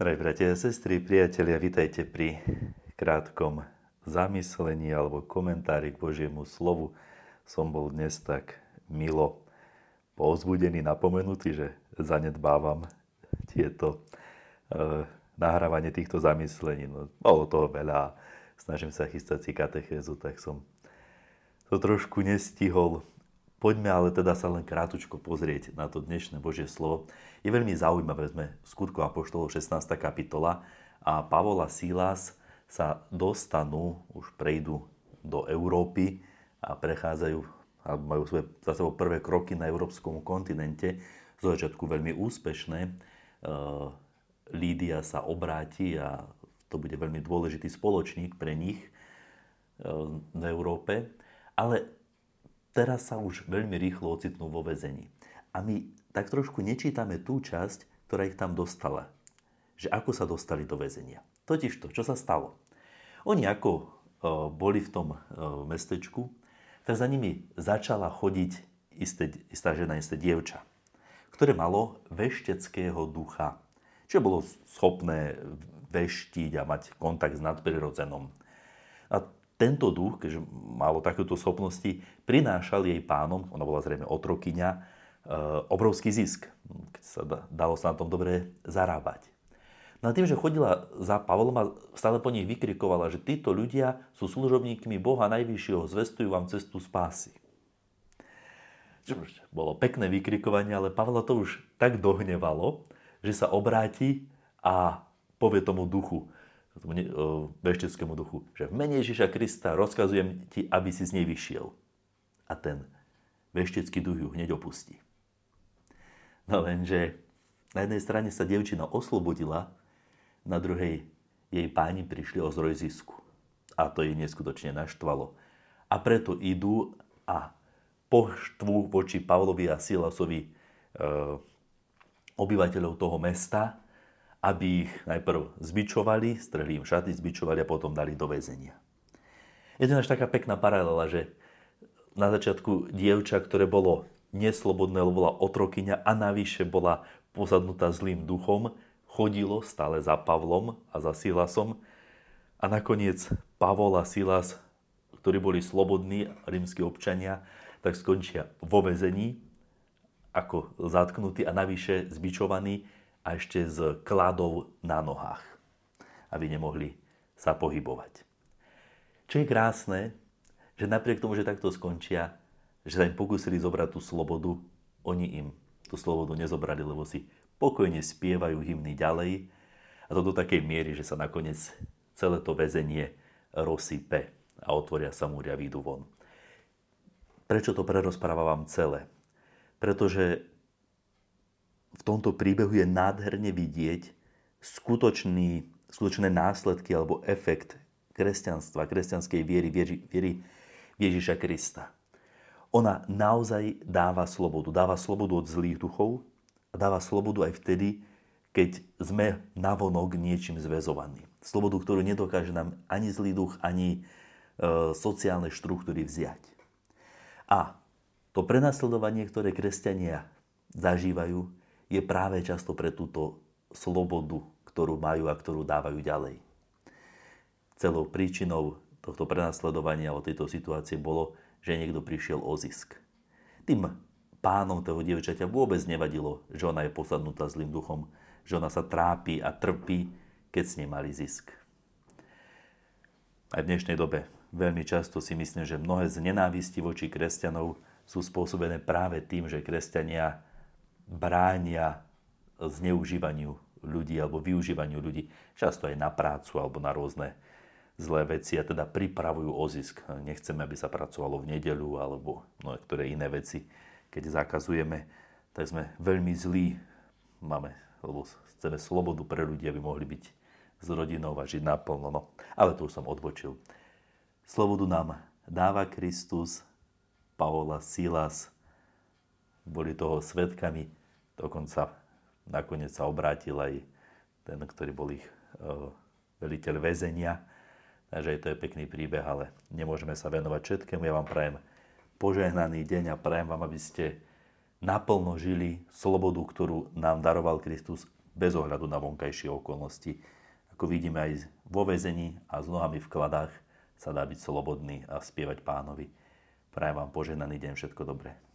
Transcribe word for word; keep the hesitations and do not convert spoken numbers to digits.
Drahí bratia a sestry, priatelia, vitajte pri krátkom zamyslení alebo komentári k Božiemu slovu. Som bol dnes tak milo povzbudený, napomenutý, že zanedbávam tieto e, nahrávanie týchto zamyslení. No, bolo toho veľa a snažím sa chystať si katechézu, tak som to trošku nestihol. Poďme ale teda sa len krátko pozrieť na to dnešné Božie slovo. Je veľmi zaujímavé, sme v Skutkoch apoštolov šestnásta kapitola a Pavol a Silas sa dostanú, už prejdú do Európy a prechádzajú, alebo majú svoje za sebou prvé kroky na európskom kontinente. Z začiatku veľmi úspešné. Lídia sa obráti a to bude veľmi dôležitý spoločník pre nich v Európe. Ale teraz sa už veľmi rýchlo ocitnú vo väzení. A my tak trošku nečítame tú časť, ktorá ich tam dostala. Že ako sa dostali do väzenia. Totižto, čo sa stalo? Oni ako e, boli v tom e, mestečku, tak za nimi začala chodiť isté, istá žena, isté dievča, ktoré malo vešteckého ducha, čo bolo schopné veštiť a mať kontakt s nadprirodzenom. A tento duch, keďže malo takéto schopnosti, prinášal jej pánom, ona bola zrejme otrokyňa, obrovský zisk. Keď sa dalo sa na tom dobre zarábať. No a tým, že chodila za Pavlom a stále po nich vykrikovala, že títo ľudia sú služobníkmi Boha Najvyššieho, zvestujú vám cestu spásy. Bolo pekné vykrikovanie, ale Pavla to už tak dohnevalo, že sa obráti a povie tomu duchu, tomu vešteckému duchu, že v mene Ježiša Krista rozkazujem ti, aby si z nej vyšiel. A ten veštecký duch ju hneď opustí. No lenže na jednej strane sa dievčina oslobodila, na druhej jej páni prišli o zdroj zisku. A to jej neskutočne naštvalo. A preto idú a poštvú voči Pavlovi a Silasovi e, obyvateľov toho mesta, aby ich najprv zbičovali, strhli im šaty, zbičovali a potom dali do väzenia. Je to až taká pekná paralela, že na začiatku dievča, ktoré bolo neslobodné, lebo bola otrokyňa a navyše bola posadnutá zlým duchom, chodilo stále za Pavlom a za Silasom a nakoniec Pavol a Silas, ktorí boli slobodní rímski občania, tak skončia vo väzení ako zatknutí a navyše zbičovaní a ešte s kladou na nohách, aby nemohli sa pohybovať. Čo je krásne, že napriek tomu, že takto skončia, že sa im pokúsili zobrať tú slobodu, oni im tú slobodu nezobrali, lebo si pokojne spievajú hymny ďalej a to do takej miery, že sa nakoniec celé to väzenie rozsype a otvoria sa múry a výjdu von. Prečo to prerozprávam celé? Pretože v tomto príbehu je nádherne vidieť skutočný, skutočné následky alebo efekt kresťanstva, kresťanskej viery, viery, viery Ježiša Krista. Ona naozaj dáva slobodu. Dáva slobodu od zlých duchov a dáva slobodu aj vtedy, keď sme navonok niečím zväzovaní. Slobodu, ktorú nedokáže nám ani zlý duch, ani e, sociálne štruktúry vziať. A to prenasledovanie, ktoré kresťania zažívajú, je práve často pre túto slobodu, ktorú majú a ktorú dávajú ďalej. Celou príčinou tohto prenasledovania o tejto situácie bolo, že niekto prišiel o zisk. Tým pánom toho dievčaťa vôbec nevadilo, že ona je posadnutá zlým duchom, že ona sa trápi a trpí, keď s nej mali zisk. Aj v dnešnej dobe veľmi často si myslím, že mnohé z nenávisti voči kresťanov sú spôsobené práve tým, že kresťania bránia zneužívaniu ľudí alebo využívaniu ľudí, často aj na prácu alebo na rôzne zlé veci a teda pripravujú o zisk. Nechceme, aby sa pracovalo v nedeľu alebo niektoré iné veci. Keď zakazujeme, tak sme veľmi zlí. Máme, lebo chceme slobodu pre ľudí, aby mohli byť s rodinou a žiť naplno. No, ale to už som odbočil. Slobodu nám dáva Kristus, Pavol a Silas boli toho svedkami. Dokonca nakoniec sa obrátil aj ten, ktorý bol ich uh, veliteľ väzenia. Takže to je pekný príbeh, ale nemôžeme sa venovať všetkému. Ja vám prajem požehnaný deň a prajem vám, aby ste naplno žili slobodu, ktorú nám daroval Kristus bez ohľadu na vonkajšie okolnosti. Ako vidíme aj vo väzení a s nohami v kladách sa dá byť slobodný a spievať Pánovi. Prajem vám požehnaný deň, všetko dobré.